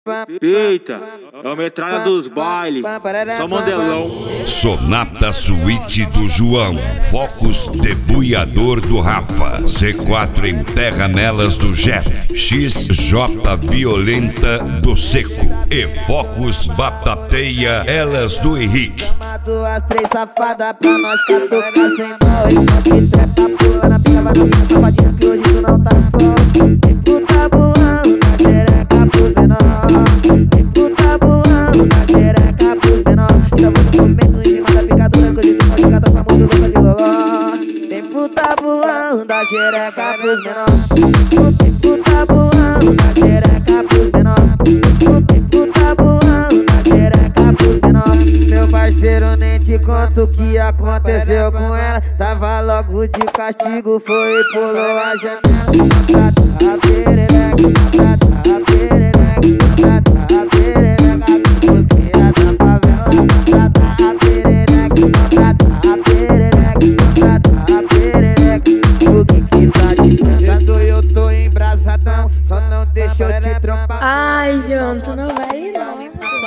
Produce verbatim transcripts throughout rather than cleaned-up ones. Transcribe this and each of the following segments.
Eita, é a metralha dos bailes, só mandelão. Sonata Suíte do João, Focus debulhador do Rafa, C quatro Enterra Nelas do Jeff, X J Violenta do Seco e Focus Batateia Elas do Henrique. Duas, três safadas pra nós catucar sem dó. E trepa pulando, pica vai na minha safadinha que hoje tu não tá só. Tem puta voando na xereca pros menor. Tem puta voando na xereca pros menor. Já vou no momento em cima da picadura que hoje tu pode catar pra muito louca de loló. Tem puta voando na xereca pros menor. Tem puta voando na xereca pros menor. Tem puta voando na xereca pros menor. Meu parceiro, nem te conto o que aconteceu com ela. Tava logo de castigo, foi e pulou a janela. Tata perereca, tata perereca, tata perereca, busqueira da favela. Tata perereca, tata perereca, tata perereca, o que que tá de sexto eu tô embrasadão, só não deixa eu te trompar. Ai, João, tu não vai ir não.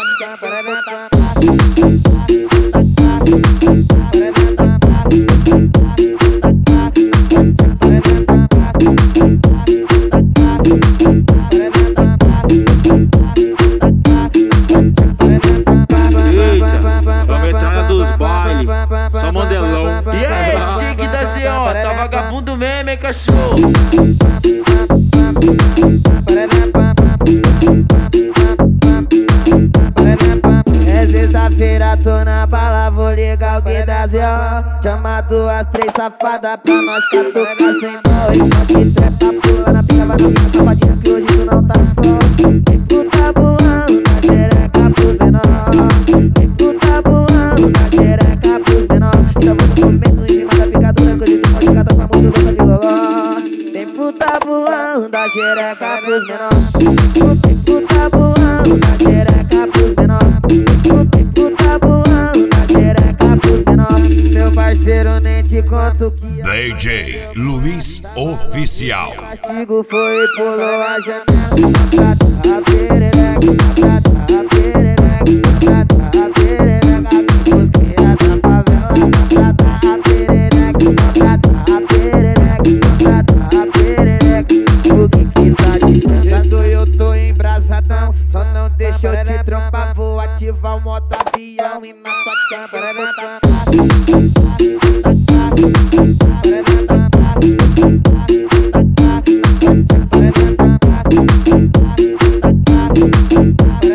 Só mandelão. E aí, D J que da C O, tá vagabundo mesmo, hein, cachorro? É sexta-feira, tô na bala, vou ligar o que da Z O. Chama duas, três safadas pra nós catucar sem dó. E trepa pulando, pica vai na minha safadinha que hoje tu não tá só. Tem puta voando na xereca pros menor. Tem puta voando na xereca pros menor. Já vou no momento em cima da picadura que hoje tu pode catar pra muito louca de loló. Tem puta voando na xereca pros menor. Tem puta voando na xereca pros menor. Tem puta voando na xereca pros menor. Meu parceiro, nem te conto que D J Luiz Oficial. castigo foi e pulou a janela. Tata perereca, tata perereca, tata perereca, busqueira da favela. Tata perereca, tata perereca, tata perereca, o que que tá de sexto eu tô embrasadão, só não deixa eu te trompar. Vou ativar o modo avião e na tua chapa botar. Para